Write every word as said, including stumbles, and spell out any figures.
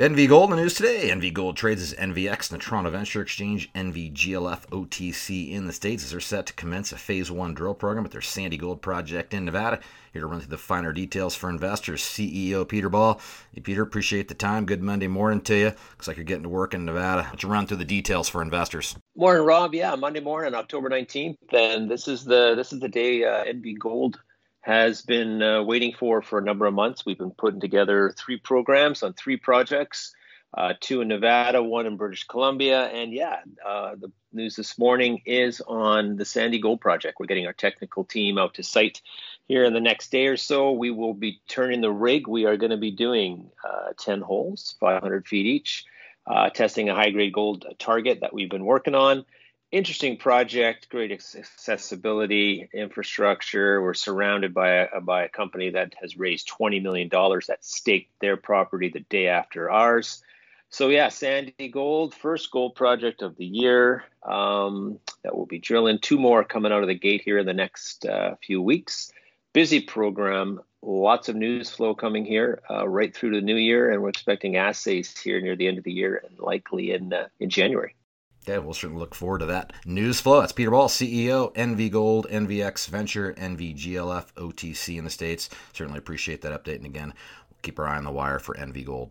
N V Gold in the news today. N V Gold trades as N V X in the Toronto Venture Exchange. N V G L F O T C in the States as they're set to commence a Phase one drill program at their Sandy Gold project in Nevada. Here to run through the finer details for investors, C E O Peter Ball. Hey, Peter, appreciate the time. Good Monday morning to you. Looks like you're getting to work in Nevada. Why don't you run through the details for investors? Morning, Rob. Yeah, Monday morning, October nineteenth, and this is the this is the day uh, N V Gold has been uh, waiting for for a number of months. We've been putting together three programs on three projects, uh, two in Nevada, one in British Columbia. And yeah, uh, the news this morning is on the Sandy Gold project. We're getting our technical team out to site here in the next day or so. We will be turning the rig. We are going to be doing uh, ten holes, five hundred feet each, uh, testing a high-grade gold target that we've been working on. Interesting project, great accessibility, infrastructure. We're surrounded by a, by a company that has raised twenty million dollars that staked their property the day after ours. So yeah, Sandy Gold, first gold project of the year um, that we'll be drilling. Two more coming out of the gate here in the next uh, few weeks. Busy program, lots of news flow coming here uh, right through the new year, and we're expecting assays here near the end of the year and likely in uh, in January. Okay, we'll certainly look forward to that news flow. That's Peter Ball, C E O, N V Gold, N V X Venture, N V G L F, O T C in the States. Certainly appreciate that update. And again, we'll keep our eye on the wire for N V Gold.